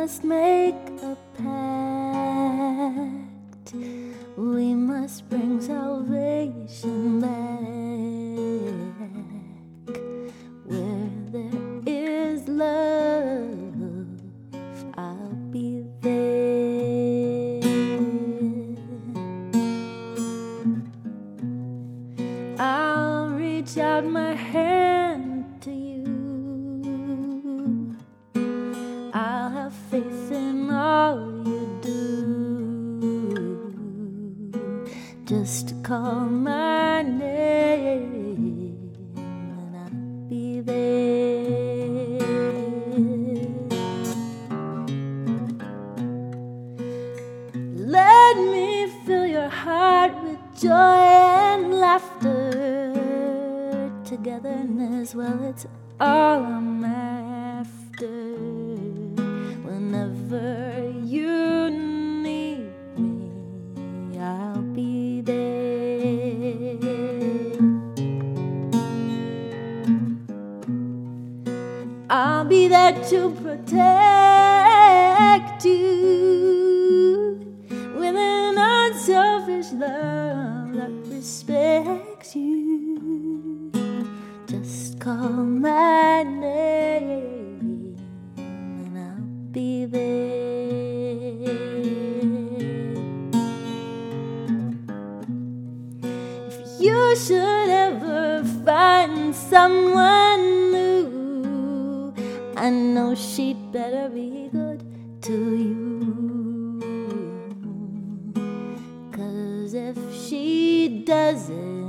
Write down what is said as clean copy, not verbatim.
must make a pact. We must bring salvation back. Where there is love, I'll be there. I'll reach out my hand to you. I'll have faith in all you do. Just call my name and I'll be there. Let me fill your heart with joy and laughter. Togetherness, well, it's all I'm after. Whenever you need me, I'll be there. I'll be there to protect you with an unselfish love that respects you. Just call my name and I'll be there. If you should ever find someone new, I know she'd better be good to you. 'Cause if she doesn't,